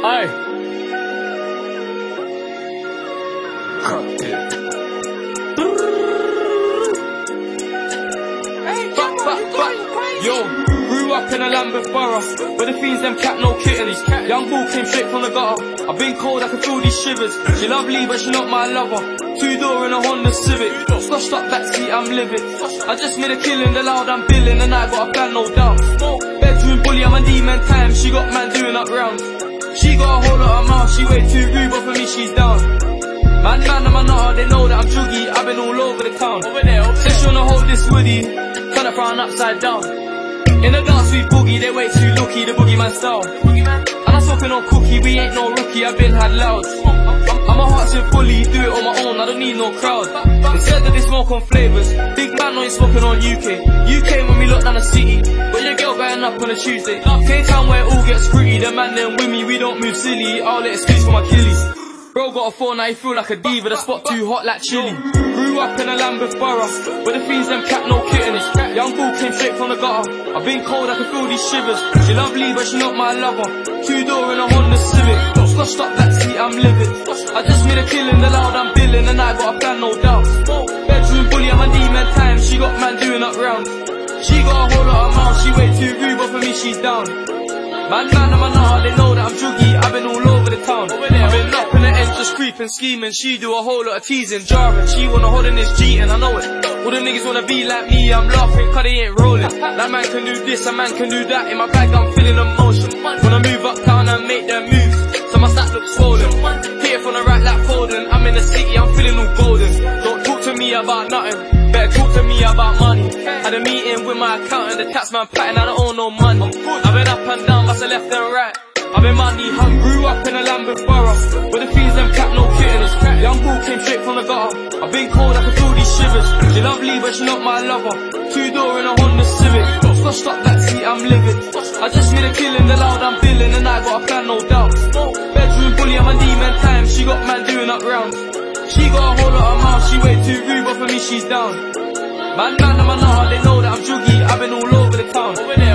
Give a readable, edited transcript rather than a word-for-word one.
Aye. Cracked it. Yo, grew up in a Lambeth borough, where the fiends them cat no kittens. Young bull came straight from the gutter. I've been cold, I can feel these shivers. She lovely, but she not my lover. 2-door in a Honda Civic, squashed up backseat, I'm livid. I just made a killing, the loud I'm billing, and I got a plan, no doubt. Bedroom bully, I'm a demon time, she got man doing up rounds. She got a whole lot of mouth, she way too rude, but for me she's down. Man, I'm a nutter, they know that I'm juggy, I've been all over the town. Said she wanna hold this woody, turn it frown upside down. In the dance we boogie, they way too lucky, the boogeyman style. And I'm smoking on cookie, we ain't no rookie, I've been had loud. I'm a heart in fully, do it on my own, I don't need no crowd. Instead that they smoke on flavours, big man know he's smoking on UK. UK when we lock down the city, but your girl going up on a Tuesday. K-Town where it all gets gritty, the man then with me, we don't move silly. I'll let it squeeze for my killies. Bro got a 4 now he feel like a diva, the spot too hot like chili. Grew up in a Lambeth borough, where the fiends them cat no kittens. Young bull came straight from the gutter. I've been cold, I can feel these shivers. She lovely but she not my lover. 2-door in a Honda Civic, squashed up backseat, I'm livid. I just made a killing, the loud I'm billing, and I got a plan, no doubt. Bedroom bully, I'm a demon time, she got man doing up rounds. She got a whole lot of mouth, she way too rude, but for me she's down. Man, I'm a nutter, they know that I'm juggy, I've been all over the town. I've been up in the end, just creeping, scheming. She do a whole lot of teasing, jarring. She wanna hold in this cheating, I know it. All the niggas wanna be like me, I'm laughing, cause they ain't rolling. That man can do this, a man can do that. In my bag, I'm feeling emotion. Wanna move uptown and make them moves, so my stack looks swollen. Hit it from the right like Foden, I'm in the city, I'm feeling all golden. Don't talk to me about nothing, better talk to me about money. Had a meeting with my accountant, the tax man patting, I don't owe no money. I've been up and down, bustin' left and right. I've been money hung, grew up in a Lambeth borough, where the fiends them cat no kittens. Young bull came straight from the gutter. I've been cold, I can feel these shivers. She lovely but she not my lover. 2-door in a Honda Civic, squashed up backseat, I'm livid. I just made a killing, the loud I'm billing, and I got a plan, no doubt. Bedroom bully, I'm a demon time, she got man doing up rounds. She got a whole lot of mouth, she way too rude, but for me she's down. Man, I'm a nutter, they know that I'm juggy, I've been all over the town.